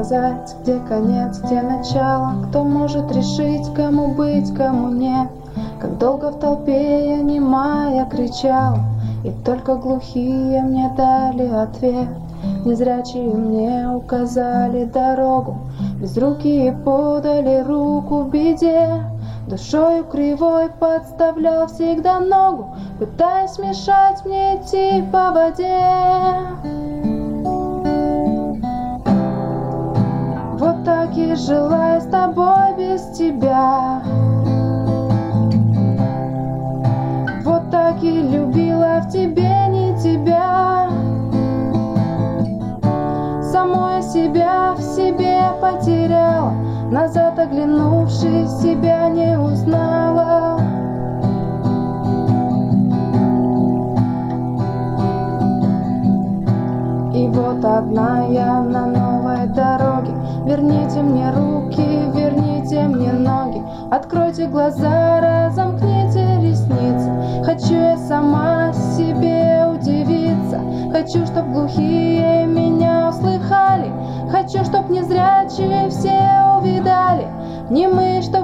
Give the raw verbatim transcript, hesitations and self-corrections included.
сказать, где конец, где начало? Кто может решить, кому быть, кому нет? Как долго в толпе я немая кричала, и только глухие мне дали ответ. Незрячие мне указали дорогу, безрукие подали руку в беде. Душою кривой подставлял всегда ногу, пытаясь мешать мне идти по воде. Вот так и жила я с тобой без тебя, вот так и любила в тебе не тебя. Самой себя в себе потеряла, назад оглянувшись, себя не узнала. И вот одна я на новой дороге. Верните мне руки, верните мне ноги, откройте глаза, разомкните ресницы. Хочу я сама себе удивиться, хочу, чтоб глухие меня услыхали, хочу, чтоб незрячие все увидали, немые, чтоб